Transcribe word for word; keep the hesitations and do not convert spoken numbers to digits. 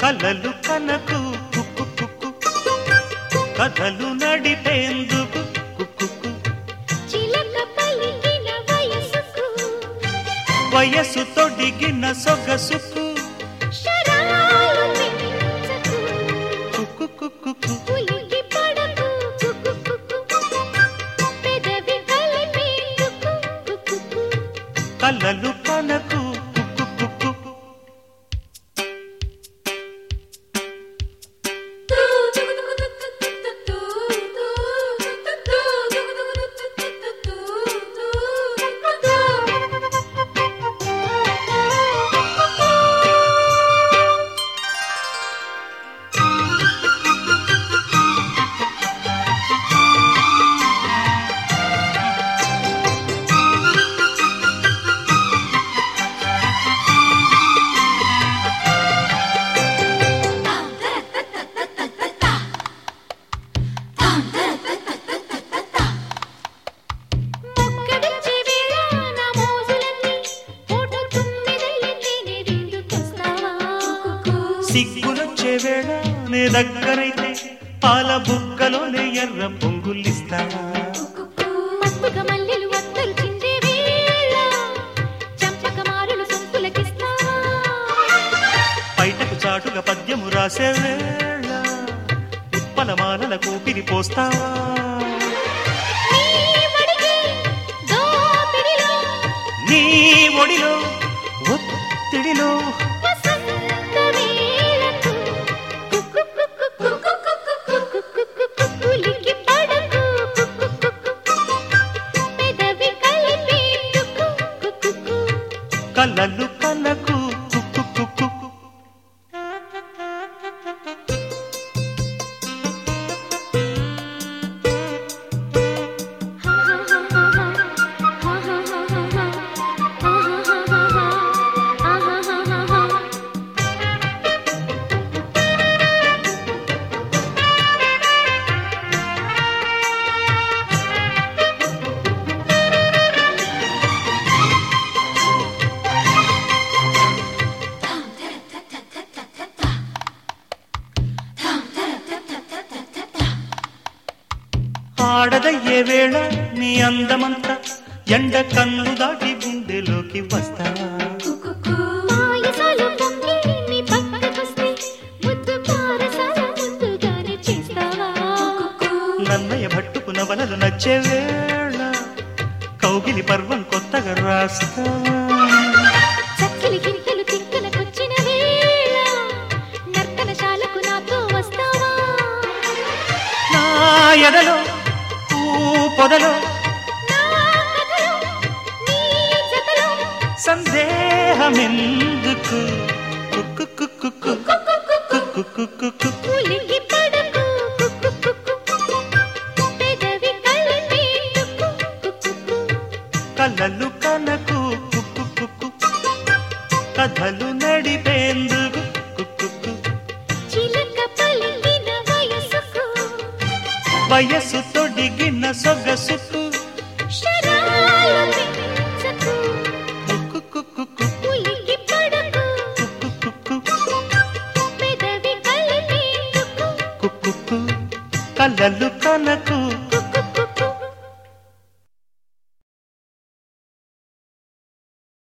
కలలు కనకు కుక్కు కుక్కు కథలు నడిపేందుకు కుక్కు చిలక పలికిన వయసుకు వయసు తొడిగిన సొగసుకు శరాలు పెంచకు కుక్కు కుక్కు ఉలికి పడకు కుక్కు పెదవి కలిపేందుకు కుక్కు కలలు కనకు సిగ్గులొచ్చే వేళ నే దగ్గరైతే పాల బుగ్గలోనే ఎర్ర పొంగులిస్తావా మత్తుగా మల్లెలు వత్తరు చిందే వేళ చంపక మారులు సొంపులకిస్తావా బయటకు చాటుగా పద్యము రాసే వేళ ఉత్పల మాలల కూపిరి పోస్తావా నీ ఒడిలో ఒత్తిడిలో కలలు కలకు కుక్కు కుక్కు ఆడదయ్యే వేళ నీ అందమంతా ఎండ కన్ను దాటి గుండెలోకి వస్తావా నన్నయ్య భట్టుకు నవలలు నచ్చే వేళ కౌగిలి పర్వం కొత్తగా రాస్తావా నా ఎదలో పొదలో సందేహమెందుకు కుక్కు కుక్కు కుక్కు కుక్కు కలలు కనకు కుక్కు కుక్కు కథలు నడిపేందుకు కుక్కు చిలక పలికిన వయసుకు వయసు తొడిగిన సొగసుకు శరాలు పెంచకు కుక్కు కుక్కు ఉలికి పడకు కుక్కు పెదవి కలిపేందుకు కుక్కు కలలు కనకు